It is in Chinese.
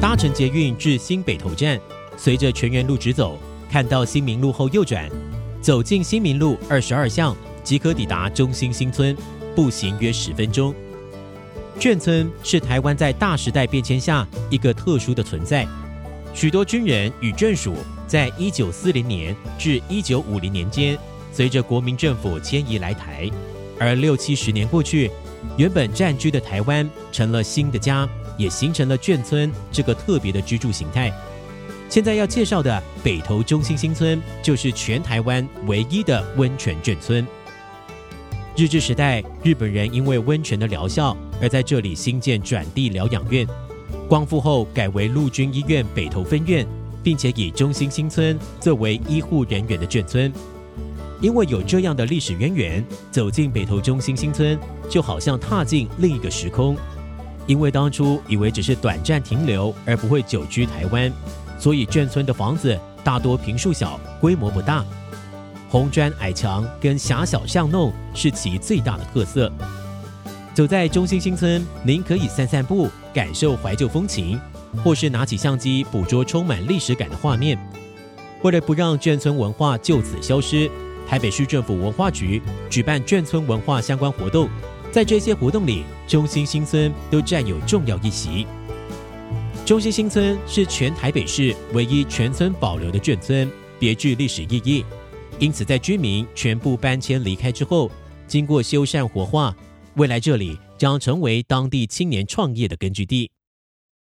搭乘捷运至新北投站，随着全园路直走，看到新民路后右转，走进新民路22巷即可抵达中心新村，步行约10分钟。眷村是台湾在大时代变迁下一个特殊的存在，许多军人与眷属在1940年至1950年间，随着国民政府迁移来台，而60-70年过去，原本占据的台湾成了新的家，也形成了眷村这个特别的居住形态。现在要介绍的北投中心新村，就是全台湾唯一的温泉眷村。日治时代，日本人因为温泉的疗效，而在这里兴建转地疗养院。光复后改为陆军医院北投分院，并且以中心新村作为医护人员的眷村。因为有这样的历史渊源，走进北投中心新村，就好像踏进另一个时空。因为当初以为只是短暂停留，而不会久居台湾，所以眷村的房子大多坪数小，规模不大。红砖矮墙跟狭小巷弄是其最大的特色。走在中心新村，您可以散散步，感受怀旧风情，或是拿起相机捕捉充满历史感的画面。为了不让眷村文化就此消失，台北市政府文化局举办眷村文化相关活动，在这些活动里，中心新村都占有重要一席。中心新村是全台北市唯一全村保留的眷村，别具历史意义。因此在居民全部搬迁离开之后，经过修缮活化，未来这里将成为当地青年创业的根据地。